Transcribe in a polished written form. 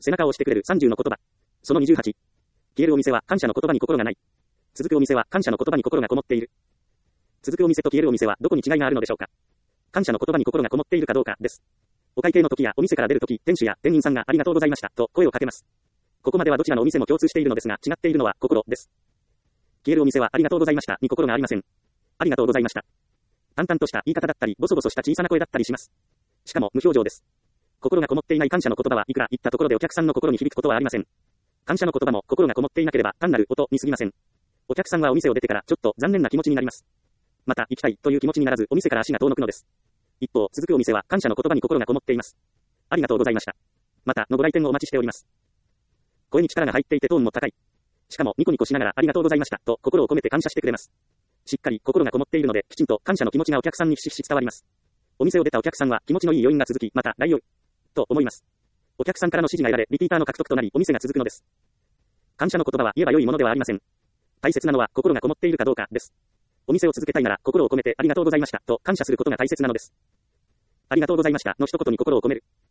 背中を押してくれる30の言葉。その28。消えるお店は感謝の言葉に心がない。続くお店は感謝の言葉に心がこもっている。続くお店と消えるお店はどこに違いがあるのでしょうか。感謝の言葉に心がこもっているかどうかです。お会計の時やお店から出る時、店主や店員さんがありがとうございましたと声をかけます。ここまではどちらのお店も共通しているのですが、違っているのは心です。消えるお店はありがとうございましたに心がありません。ありがとうございました。淡々とした言い方だったり、ボソボソした小さな声だったりします。しかも無表情です。心がこもっていない感謝の言葉はいくら言ったところでお客さんの心に響くことはありません。感謝の言葉も心がこもっていなければ単なる音に過ぎません。お客さんはお店を出てからちょっと残念な気持ちになります。また行きたいという気持ちにならずお店から足が遠のくのです。一方、続くお店は感謝の言葉に心がこもっています。ありがとうございました。またのご来店をお待ちしております。声に力が入っていてトーンも高い。しかもニコニコしながらありがとうございましたと心を込めて感謝してくれます。しっかり心がこもっているのできちんと感謝の気持ちがお客さんにひしひし伝わります。お店を出たお客さんは気持ちのいい余韻が続き、また来よいと思います。お客さんからの支持が得られ、リピーターの獲得となりお店が続くのです。感謝の言葉は言えば良いものではありません。大切なのは心がこもっているかどうかです。お店を続けたいなら心を込めてありがとうございましたと感謝することが大切なのです。ありがとうございましたの一言に心を込める。